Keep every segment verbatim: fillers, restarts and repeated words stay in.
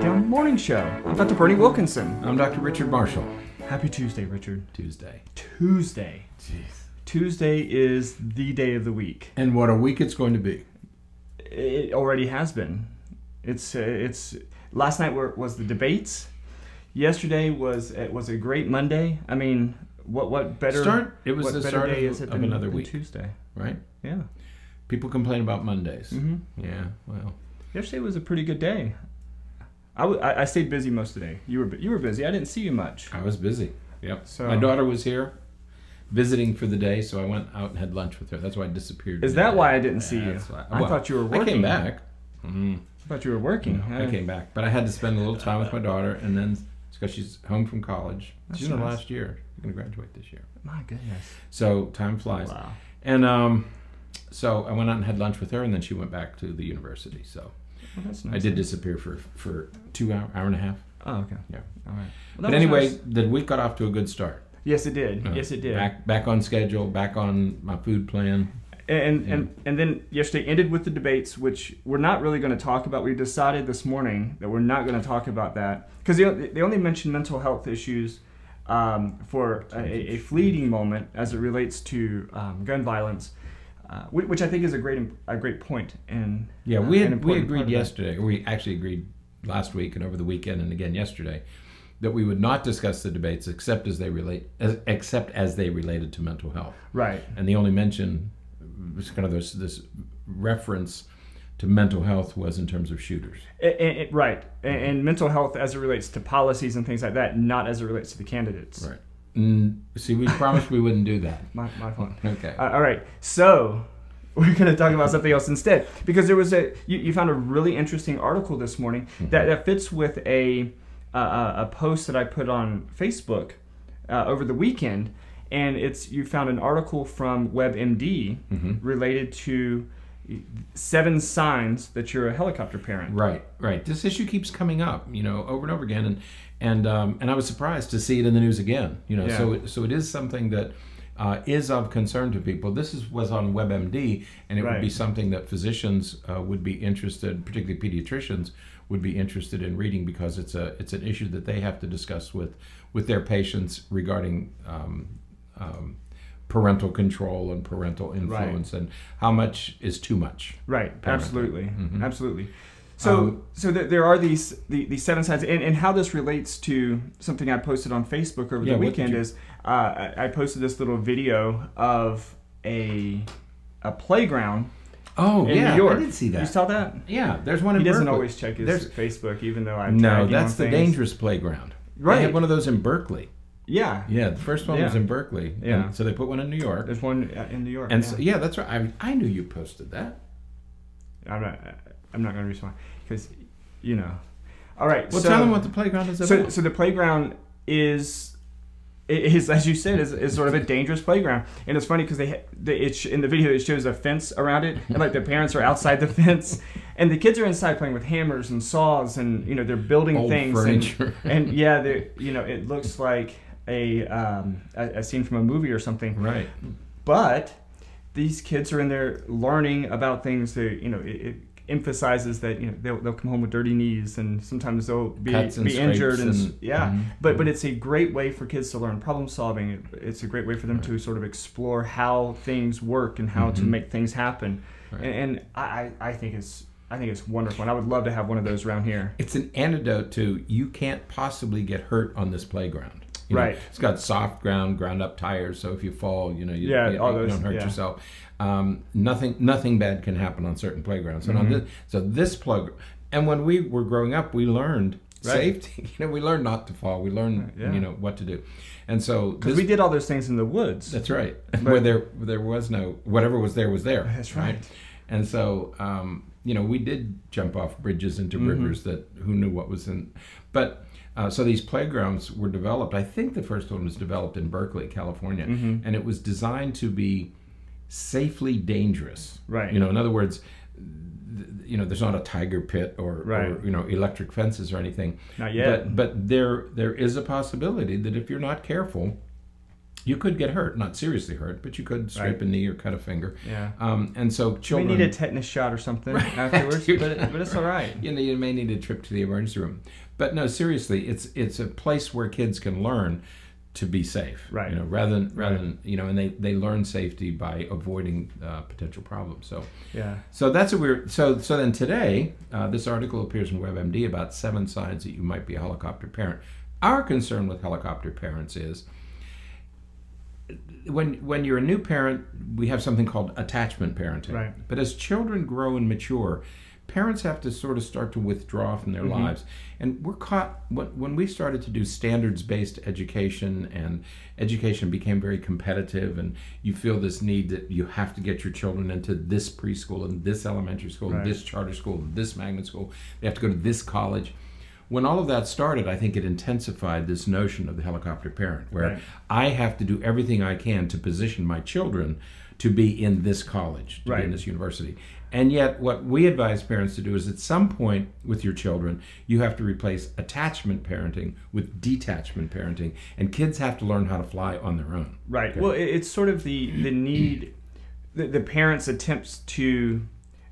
Town Morning Show. I'm Doctor Bernie Wilkinson. I'm Doctor Richard Marshall. Happy Tuesday, Richard. Tuesday. Tuesday. Jeez. Tuesday is the day of the week. And what a week it's going to be. It already has been. It's uh, it's. Last night were, was the debates. Yesterday was it was a great Monday. I mean, what what better start? It was what the better start day of, is it of than, another than week, Tuesday, right? Yeah. People complain about Mondays. Mm-hmm. Yeah. Well, yesterday was a pretty good day. I, w- I, I stayed busy most of the day. You were you were busy. I didn't see you much. I was busy. Yep. So my daughter was here, visiting for the day, so I went out and had lunch with her. That's why I disappeared. Is that why I didn't see you? Why, I well, thought you were working. I came back. Mm-hmm. I thought you were working. No, I came back, but I had to spend a little time with my daughter, and then it's because she's home from college. That's She's in her nice. last year. She's going to graduate this year. My goodness. So time flies. Wow. And um, so I went out and had lunch with her, and then she went back to the university. So Well, that's nice. I did disappear for for two hour hour and a half. Oh, okay. Yeah. All right. Well, that But was anyway, nice. the week got off to a good start. Yes, it did. Uh, yes, it did. Back back on schedule. Back on my food plan. And Yeah. and and then yesterday ended with the debates, which we're not really going to talk about. We decided this morning that we're not going to talk about that because they they only mentioned mental health issues um, for a, a fleeting moment as it relates to um, gun violence, uh, which, which I think is a great a great point. And Yeah, uh, we an had, we important part agreed of that. yesterday. Or we actually agreed last week and over the weekend and again yesterday that we would not discuss the debates except as they relate as, except as they related to mental health. Right. And the only mention was kind of this this reference to mental health was in terms of shooters. And, and, right. And, and mental health as it relates to policies and things like that, not as it relates to the candidates. Right. Mm, see, we promised we wouldn't do that. My, my fault. Okay. Uh, all right. So we're going to talk about something else instead because there was a you, you found a really interesting article this morning Mm-hmm. that, that fits with a uh, a post that I put on Facebook uh, over the weekend, and it's you found an article from WebMD Mm-hmm. related to seven signs that you're a helicopter parent. Right, right. This issue keeps coming up, you know, over and over again, and and um, and I was surprised to see it in the news again. You know, Yeah. so it, so it is something that uh, is of concern to people. This is was on WebMD, and it Right. would be something that physicians uh, would be interested, particularly pediatricians, would be interested in reading because it's a it's an issue that they have to discuss with with their patients regarding. Um, um, parental control and parental influence and how much is too much. Right, parenting. absolutely, Mhm. absolutely. So, Um, so th- there are these the, these seven signs, and, and how this relates to something I posted on Facebook over Yeah, the what did weekend you- is uh, I, I posted this little video of a a playground Oh in yeah, New York. I did see You that. saw that? Yeah, there's one in He doesn't Berkeley. always check his There's- Facebook, even though I No, tag him that's on the things. dangerous playground. Right. They have one of those in Berkeley. Yeah, Yeah, the first one was Yeah. in Berkeley. Yeah. And so they put one in New York. there's one uh, in New York. And yeah. so yeah, that's right. I, I knew you posted that. I'm not I'm not going to respond because you know. All right. Well, so, tell them what the playground is So, about. so the playground is, is as you said, is, is sort of a dangerous playground, and it's funny because they, ha- they it sh- in the video it shows a fence around it, and like the parents are outside the fence, and the kids are inside playing with hammers and saws, and you know they're building Old things, furniture. and, and yeah, they you know it looks like a, um, a a scene from a movie or something, Right. but these kids are in there learning about things that you know it, it emphasizes that you know they'll, they'll come home with dirty knees and sometimes they'll be, Cuts and be injured and, scrapes and- yeah Mhm. but but it's a great way for kids to learn problem solving. It, it's a great way for them to sort of explore how things work and how to Mhm. make things happen. Right. and, and I, I I think it's I think it's wonderful, and I would love to have one of those around here. It's an antidote to you can't possibly get hurt on this playground. You know, Right. It's got soft ground, ground up tires, so if you fall, you know, you, Yeah, you, all you those- don't hurt yeah. yourself. Um, nothing, nothing bad can happen on certain playgrounds. And Mhm. on this, so this plug, and when we were growing up, we learned Right. safety. You know, we learned not to fall. We learned, Yeah. you know, what to do. And so Because this, we did all those things in the woods. that's right. But- Where there, there was no whatever was there was there. That's right. And so, um, you know, we did jump off bridges into Mhm. rivers that who knew what was in. But uh, so these playgrounds were developed. I think the first one was developed in Berkeley, California, Mhm. and it was designed to be safely dangerous. Right. You know, in other words, th- you know, there's not a tiger pit or, Right. or you know electric fences or anything. Not yet. But but there there is a possibility that if you're not careful, you could get hurt, not seriously hurt, but you could scrape Right. a knee or cut a finger. Yeah. Um, and so You children may need a tetanus shot or something Right. afterwards, but, it, but it's all right. You know, you may need a trip to the emergency room. But no, seriously, it's it's a place where kids can learn to be safe. Right. You know, rather than rather Right. than you know, and they, they learn safety by avoiding uh, potential problems. So Yeah. so that's what we're so so then today, uh, this article appears in WebMD about seven signs that you might be a helicopter parent. Our concern with helicopter parents is when when you're a new parent, we have something called attachment parenting. Right. But as children grow and mature, parents have to sort of start to withdraw from their Mhm. lives. And we're caught when, when we started to do standards-based education, and education became very competitive, and you feel this need that you have to get your children into this preschool and this elementary school, Right. and this charter school, and this magnet school. They have to go to this college. When all of that started, I think it intensified this notion of the helicopter parent, where Right. I have to do everything I can to position my children to be in this college, to Right. be in this university. And yet, what we advise parents to do is at some point with your children, you have to replace attachment parenting with detachment parenting, and kids have to learn how to fly on their own. Right. Okay. Well, it- it's sort of the the need, the, the parents' attempts to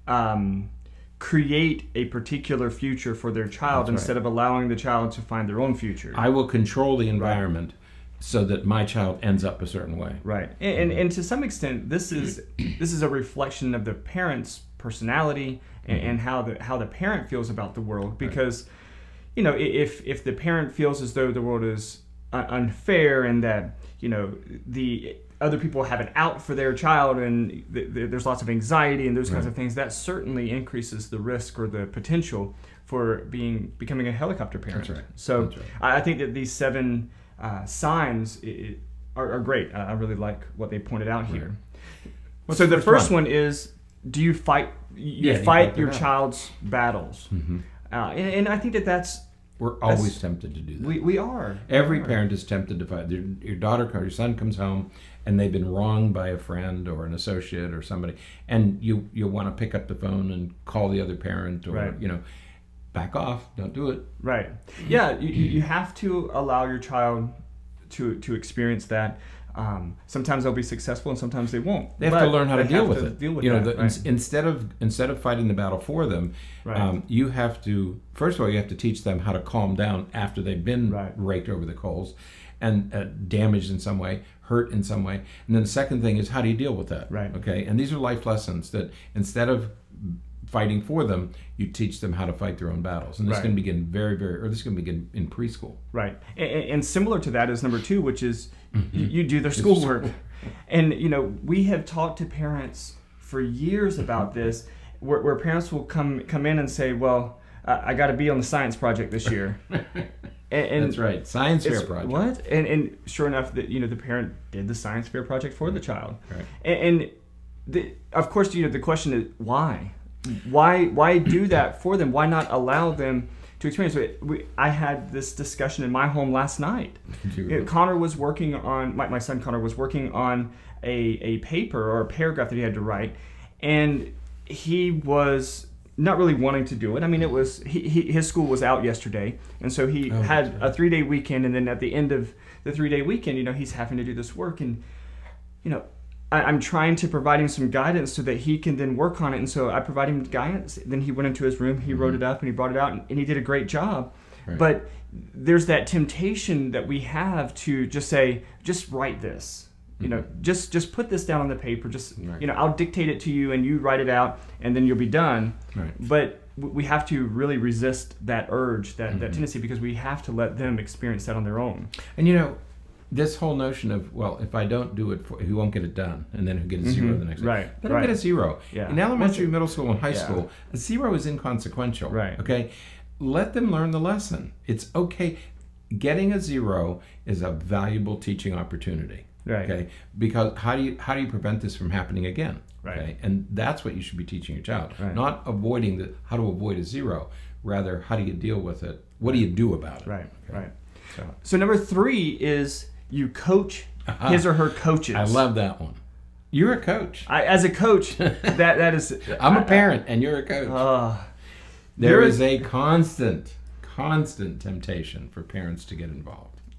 um, create a particular future for their child That's right. instead of allowing the child to find their own future. I will control the environment so that my child ends up a certain way. Right. And, and and to some extent, this is this is a reflection of the parent's personality and, and how the how the parent feels about the world. Because, you know, i- if if the parent feels as though the world is un- unfair and that, you know, the other people have an out for their child and th- th- there's lots of anxiety and those kinds Right. of things, that certainly increases the risk or the potential for being becoming a helicopter parent. That's right. So That's right. I I think that these seven uh, signs i i are, are great. I I really like what they pointed out here. What's so the the first first one? is, do you fight? You Yeah, you fight fight your them out. child's battles, Mhm. uh, and, and I think that that's We're always That's- tempted to do that. we we are Every We are. parent is tempted to fight. Your, your daughter or your son comes home and they've been wronged by a friend or an associate or somebody, and you you want to pick up the phone and call the other parent, or Right. you know, back off, don't do it. Right. Yeah, you, you you have to allow your child to to experience that. Um, sometimes they'll be successful and sometimes they won't. They have But to learn how to they deal have with to it. Deal with you know, that, the, right. in, instead of instead of fighting the battle for them, Right. um, you have to first of all you have to teach them how to calm down after they've been Right. raked over the coals and uh, damaged in some way, hurt in some way. And then the second thing is, how do you deal with that? Right. Okay. And these are life lessons that instead of fighting for them, you teach them how to fight their own battles. And this Right. can begin very, very, or this can begin in preschool. Right. And, and similar to that is number two, which is you, you do their schoolwork. And, you know, we have talked to parents for years about this, where, where parents will come come in and say, well, I, I got to be on the science project this year. And, and That's right. Science fair it's- project. What? And, and sure enough, that you know, the parent did the science fair project for the child. Right. And, and the, of course, you know, the question is why? Why why do that for them? Why not allow them to experience it? We, I had this discussion in my home last night. Did you- You know, Connor was working on, my, my son Connor was working on a, a paper or a paragraph that he had to write, and he was not really wanting to do it. I mean, it was, he, he, his school was out yesterday, and so he Oh, had that's right. a three-day weekend, and then at the end of the three-day weekend, you know, he's having to do this work, and, you know, I, I'm trying to provide him some guidance so that he can then work on it, and so I provide him guidance. Then he went into his room, he wrote it up, and he brought it out, and, and he did a great job. Right. But there's that temptation that we have to just say, just write this. You know, just just put this down on the paper. Just Right. you know, I'll dictate it to you, and you write it out, and then you'll be done. Right. But w- we have to really resist that urge, that, Mm-hmm. that tendency, because we have to let them experience that on their own. And you know, this whole notion of, well, if I don't do it, for, he won't get it done, and then he'll get a zero Mhm. the next day. Right, Let him right. get a zero. Yeah. In elementary, middle school, and high Yeah. school, a zero is inconsequential. Right. Okay? Let them learn the lesson. It's okay. Getting a zero is a valuable teaching opportunity. Right. Okay? Because how do you how do you prevent this from happening again? Right. Okay? And that's what you should be teaching your child. Right. Not avoiding the how to avoid a zero. Rather, how do you deal with it? What do you do about it? Right, Okay. right. So, So number three is you coach Uh-huh. his or her coaches. I love that one. You're a coach. I, as a coach, that that is. I'm a I- parent, and you're a coach. Uh, there there is is- a constant, constant temptation for parents to get involved.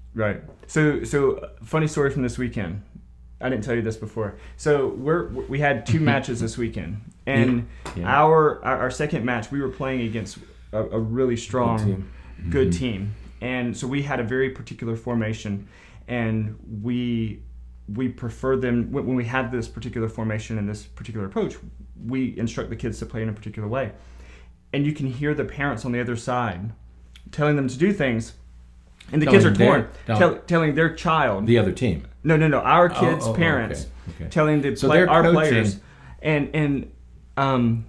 Right. So, so funny story from this weekend. I didn't tell you this before. So we're we had two matches this weekend, and yeah. Yeah. Our, our our second match we were playing against a, a really strong, good team. good mm-hmm. team, and so we had a very particular formation, and we we prefer them when we have this particular formation and this particular approach. We instruct the kids to play in a particular way, and you can hear the parents on the other side telling them to do things. And the telling kids are torn, their, tell, telling their child. The other team. No, no, no. Our kids' oh, oh, parents okay, okay. telling the so play, our coaching. players. And, and um,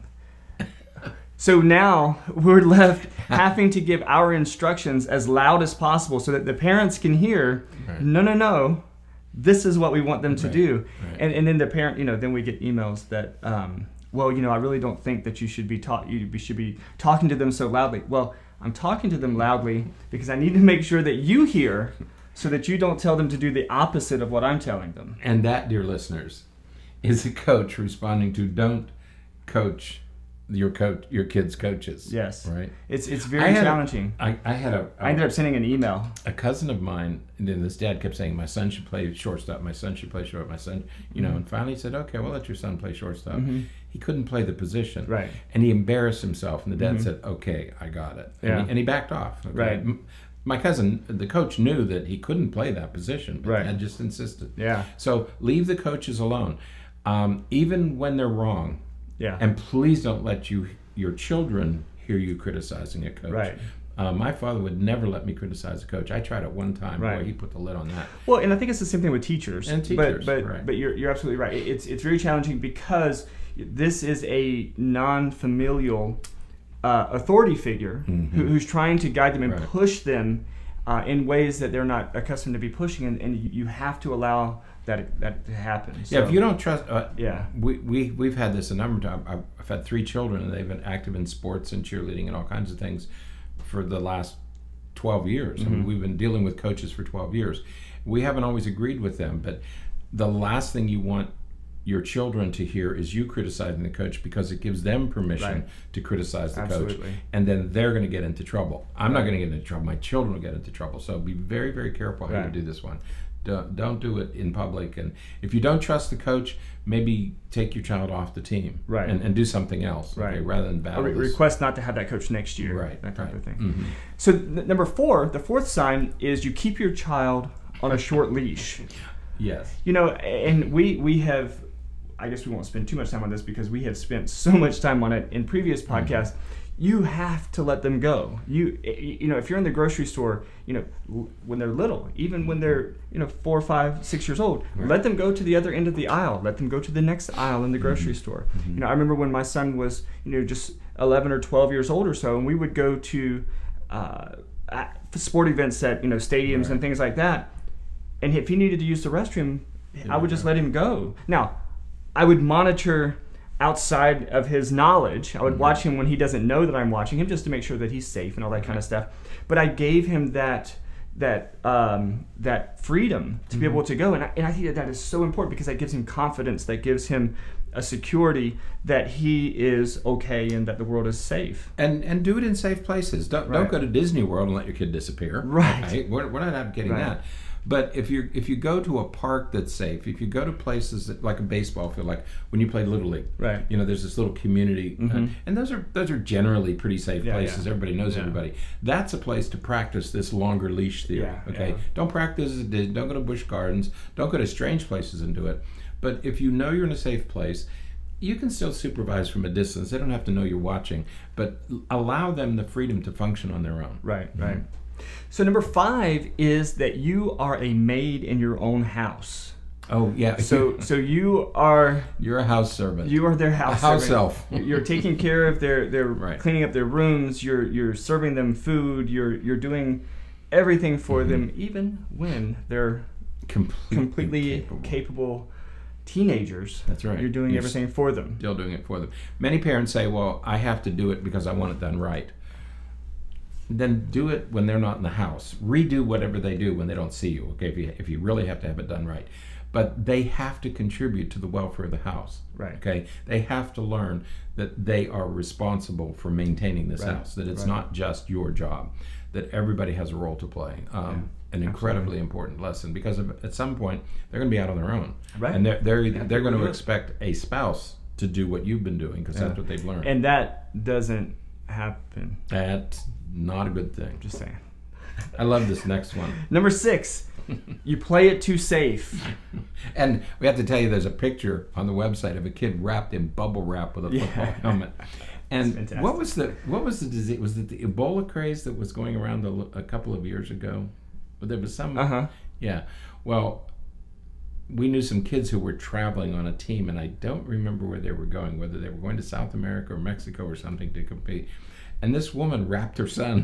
so now we're left having to give our instructions as loud as possible so that the parents can hear, right. no, no, no, this is what we want them to right, do. Right. And and then the parent, you know, then we get emails that, um, well, you know, I really don't think that you should be taught, you should be talking to them so loudly. Well, I'm talking to them loudly because I need to make sure that you hear so that you don't tell them to do the opposite of what I'm telling them. And that, dear listeners, is a coach responding to don't coach your coach, your kids' coaches. Yes. Right? It's it's very challenging. A, I, I had a, a... I ended up sending an email. A cousin of mine, and then this dad kept saying, my son should play shortstop, my son should play short, my son, you know, mm-hmm. and finally he said, okay, well, let your son play shortstop. Mm-hmm. He couldn't play the position. Right. And he embarrassed himself, and the dad mm-hmm. said, okay, I got it. And, yeah. he, and he backed off. Okay? Right. My cousin, the coach, knew that he couldn't play that position, but right. had just insisted. Yeah. So leave the coaches alone, um, even when they're wrong. Yeah. And please don't let you your children hear you criticizing a coach. Right. Uh, my father would never let me criticize a coach. I tried it one time. Right. Boy, he put the lid on that. Well, and I think it's the same thing with teachers. And teachers, but but, right. but you're you're absolutely right. It's it's very challenging because this is a non-familial uh, authority figure mm-hmm. who, who's trying to guide them and right. push them uh, in ways that they're not accustomed to be pushing, and, and you have to allow that that to happen. So, yeah, if you don't trust, uh, yeah, we we we've had this a number of times. I've, I've had three children, and they've been active in sports and cheerleading and all kinds of things for the last twelve years. Mm-hmm. I mean, we've been dealing with coaches for twelve years. We haven't always agreed with them, but the last thing you want your children to hear is you criticizing the coach, because it gives them permission right. to criticize the Absolutely. coach, and then they're going to get into trouble. I'm right. not going to get into trouble. My children will get into trouble. So be very, very careful how right. you do this one. Don't, don't do it in public. And if you don't trust the coach, maybe take your child off the team right. and, and do something else, right. okay, rather than battle or re- this. request not to have that coach next year, right, that type right. of thing. Mm-hmm. So th- number four, the fourth sign is you keep your child on a short leash. Yes. You know, and we we have, I guess we won't spend too much time on this because we have spent so much time on it in previous podcasts. Mm-hmm. You have to let them go. You you know, if you're in the grocery store, you know, when they're little, even when they're, you know, four, five, six years old, right. let them go to the other end of the aisle. Let them go to the next aisle in the grocery mm-hmm. store. Mm-hmm. You know, I remember when my son was, you know, just eleven or twelve years old or so, and we would go to uh, sport events at, you know, stadiums right. and things like that. And if he needed to use the restroom, yeah, I would just yeah. let him go. Now, I would monitor outside of his knowledge. I would mm-hmm. watch him when he doesn't know that I'm watching him, just to make sure that he's safe and all that okay. kind of stuff. But I gave him that that um, that freedom to mm-hmm. be able to go, and I, and I think that that is so important because that gives him confidence, that gives him a security that he is okay and that the world is safe. And and do it in safe places. Don't right. don't go to Disney World and let your kid disappear. Right. Okay? We're, we're not advocating right. that. But if you if you go to a park that's safe, if you go to places that, like a baseball field, like when you play Little League, right? You know, there's this little community, mm-hmm. uh, and those are those are generally pretty safe yeah, places. Yeah. Everybody knows yeah. everybody. That's a place to practice this longer leash theory. Yeah, okay, yeah. don't practice it. Don't go to Busch Gardens. Don't go to strange places and do it. But if you know you're in a safe place, you can still supervise from a distance. They don't have to know you're watching, but allow them the freedom to function on their own. Right, right. Mm-hmm. So number five is that you are a maid in your own house. Oh yeah. So so you are you're a house servant. You are their house a house servant. elf. You're taking care of their their right. cleaning up their rooms. You're you're serving them food. You're you're doing everything for mm-hmm. them, even when they're completely, completely capable. capable teenagers. That's right. You're doing you're everything for them. Still doing it for them. Many parents say, "Well, I have to do it because I want it done right." Then do it when they're not in the house. Redo whatever they do when they don't see you, okay, if you if you really have to have it done right. But they have to contribute to the welfare of the house, right? Okay? They have to learn that they are responsible for maintaining this right. house, that it's right. not just your job. that everybody has a role to play. Um, Yeah. An incredibly Absolutely. important lesson, because of, at some point they're going to be out on their own, Right. and they're they're Yeah, they're going to yeah. expect a spouse to do what you've been doing, because Yeah. that's what they've learned. And that doesn't happen. That's not a good thing. Just saying. I love this next one. Number six, you play it too safe. And we have to tell you, there's a picture on the website of a kid wrapped in bubble wrap with a Yeah. football helmet. And fantastic. what was the what was the disease? Was it the Ebola craze that was going around a, a couple of years ago? But there was some. Uh huh. Yeah. Well, we knew some kids who were traveling on a team, and I don't remember where they were going, whether they were going to South America or Mexico or something to compete. And this woman wrapped her son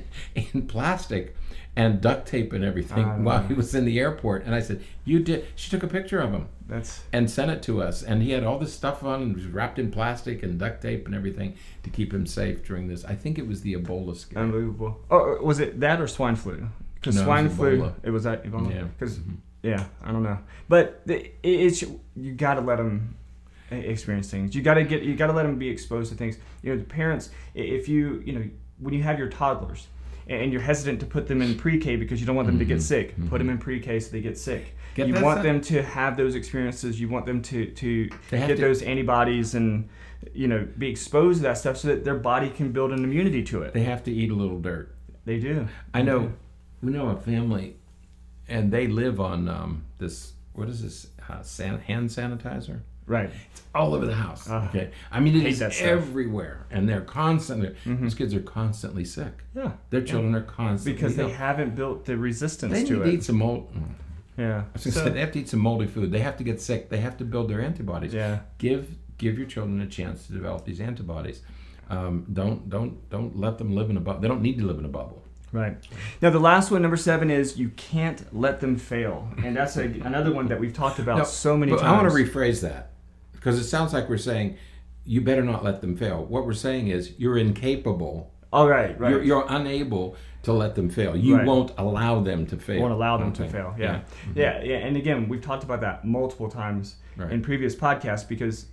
in plastic and duct tape and everything Oh, while no. he was in the airport. And I said, "You did?" She took a picture of him That's and sent it to us. And he had all this stuff on, and was wrapped in plastic and duct tape and everything to keep him safe during this. I think it was the Ebola scare. unbelievable. Oh, was it that or swine flu? Because No, it swine was flu, Ebola. it was that Ebola. Yeah. Because Mhm. yeah, I don't know, but it, it's you got to let them experience things. You got to get you got to let them be exposed to things. You know, the parents, i- if you you know when you have your toddlers and you're hesitant to put them in pre-K because you don't want them to get Mhm. sick, Mhm. put them in pre-K so they get sick. Get you that want stuff- them to have those experiences. You want them to to They have get to- those antibodies and you know be exposed to that stuff so that their body can build an immunity to it. They have to eat a little dirt. They do. I They know, do. we know a family, and they live on um, this, what is this, uh, san- hand sanitizer? Right. All over the house. Ah, okay. I mean, it hate is that stuff. everywhere, and they're constantly, Mhm. these kids are constantly sick. Yeah. Their children are constantly Because they ill. haven't built the resistance They need to to it. eat some mold. Yeah. I was gonna So- say, they have to eat some moldy food. They have to get sick. They have to build their antibodies. yeah. Give give your children a chance to develop these antibodies. Um, don't don't don't let them live in a bubble. They don't need to live in a bubble. Right. Now the last one, number seven, is you can't let them fail, and that's a, another one that we've talked about No, so many but times. I want to rephrase that, because it sounds like we're saying you better not let them fail. What we're saying is you're incapable. All right. Right. You're, you're unable to let them fail. You Right. won't allow them to fail. won't allow them to Okay. fail. Yeah. Mhm. Yeah. Yeah. And again, we've talked about that multiple times Right. in previous podcasts because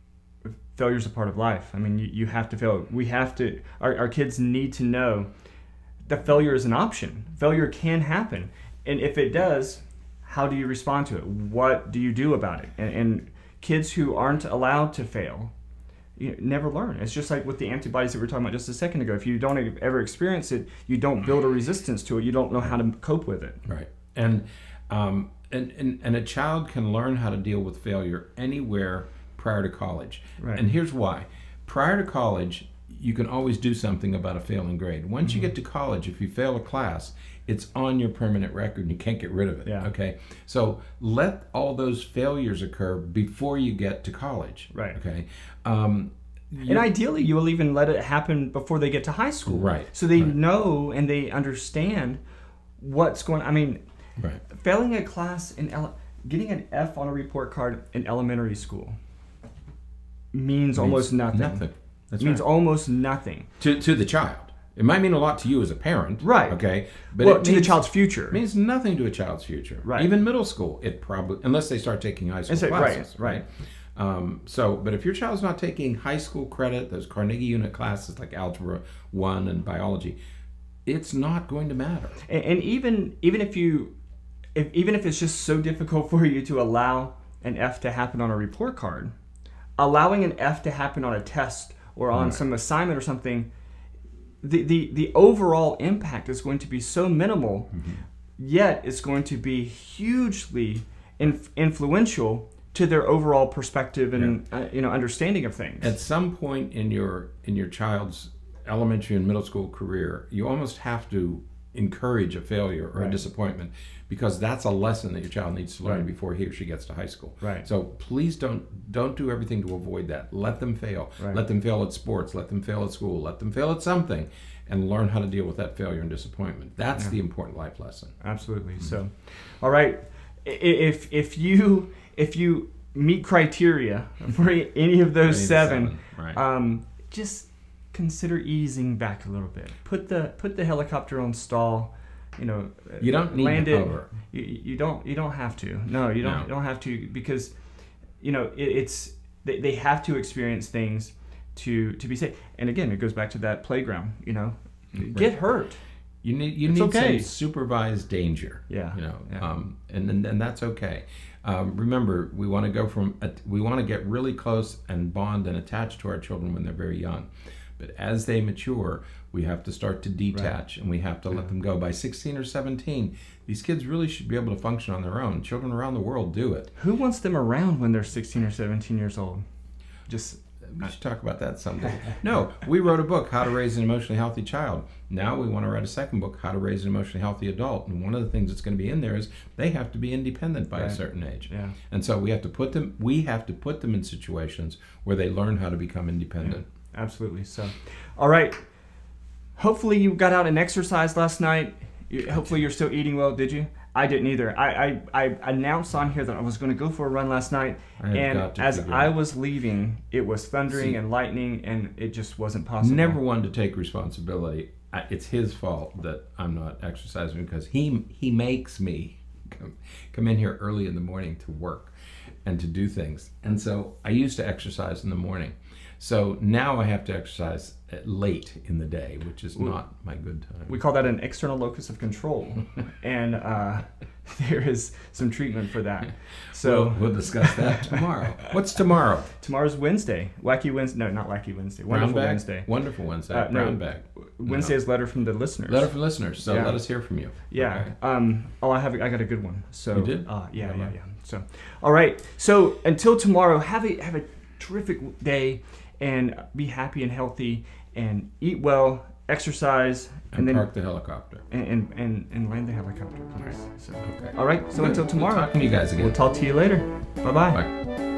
failure is a part of life. I mean, you, you have to fail. We have to. Our, our kids need to know that failure is an option. Failure can happen, and if it does, how do you respond to it? What do you do about it? And, and kids who aren't allowed to fail, you know, never learn. It's just like with the antibodies that we were talking about just a second ago. If you don't ever experience it, you don't build a resistance to it. You don't know how to cope with it. Right. And, um, and, and, and a child can learn how to deal with failure anywhere prior to college. Right. And here's why. Prior to college, you can always do something about a failing grade. Once Mm-hmm. you get to college, if you fail a class, it's on your permanent record and you can't get rid of it. Yeah. Okay. So let all those failures occur before you get to college. Right. Okay. Um, And ideally, you will even let it happen before they get to high school. Right, So they right. know and they understand what's going on. I mean, right. failing a class in ele- getting an F on a report card in elementary school means, almost nothing. Nothing. That's means right. almost nothing. to to the child. It might mean a lot to you as a parent. Right. Okay. But well, it to means, the child's future. It means nothing to a child's future. Right. Even middle school, it probably, unless they start taking high school It's like- classes. right, right. Um, so, but if your child's not taking high school credit, those Carnegie unit classes like Algebra one and Biology, it's not going to matter. and, and even even if you, if, even if it's just so difficult for you to allow an F to happen on a report card, allowing an F to happen on a test or on Right. some assignment or something, the, the, the overall impact is going to be so minimal, Mm-hmm. yet it's going to be hugely inf- influential to their overall perspective and uh, you know understanding of things. At some point in your in your child's elementary and middle school career, you almost have to encourage a failure or Right. a disappointment, because that's a lesson that your child needs to learn Right. before he or she gets to high school. Right. So please don't don't do everything to avoid that. Let them fail. Right. Let them fail at sports. Let them fail at school. Let them fail at something, and learn how to deal with that failure and disappointment. That's Yeah. the important life lesson. Absolutely. So, all right, I- if if you if you meet criteria for any of those Any of the seven, seven, right. um, just consider easing back a little bit. Put the put the helicopter on stall. You know, You don't need land to it. hover. You, you don't you don't have to. No, you don't No. you don't have to, because you know it, it's they, they have to experience things to to be safe. And again, it goes back to that playground. You know, get hurt. You need you It's need okay. some supervised danger. Yeah, You know, yeah. um, and, and and that's okay. Um, remember, we want to go from a, we want to get really close and bond and attach to our children when they're very young, but as they mature, we have to start to detach, and we have to let them go. By sixteen or seventeen, these kids really should be able to function on their own. Children around the world do it. Who wants them around when they're sixteen or seventeen years old? Just We should talk about that someday. No, we wrote a book, How to Raise an Emotionally Healthy Child. Now we want to write a second book, How to Raise an Emotionally Healthy Adult. And one of the things that's going to be in there is they have to be independent by Right. a certain age. Yeah. And so we have to put them we have to put them in situations where they learn how to become independent. Absolutely. So, all right. Hopefully you got out and exercised last night. You, hopefully you're still eating well. Did you? I didn't either. I, I, I announced on here that I was going to go for a run last night, I have and got to as figure I out. was leaving, it was thundering See- and lightning, and it just wasn't possible. Never one to take responsibility. I- It's his fault that I'm not exercising because he he makes me come, come in here early in the morning to work and to do things. And so I used to exercise in the morning. So now I have to exercise at late in the day, which is not my good time. We call that an external locus of control, and uh, there is some treatment for that. So we'll, we'll discuss that tomorrow. What's tomorrow? tomorrow's Wednesday. Wacky Wednesday. No, not Wacky Wednesday. Wonderful Brown bag? Wednesday. Wonderful Wednesday. Uh, no, Brown bag. Wednesday is letter from the listeners. Letter from listeners. So Yeah. let us hear from you. Yeah. Okay. Um. Oh, I have. I got a good one. So. You did? Uh, yeah, Yeah, yeah, man. yeah. So, all right. So until tomorrow, have a have a terrific day, and be happy and healthy, and eat well, exercise, And, and, then park the helicopter. and, and and and land the helicopter. Nice. So. Okay. All right. So Good. until Good tomorrow, talking to you guys again. we'll talk to you later. Bye-bye. Bye.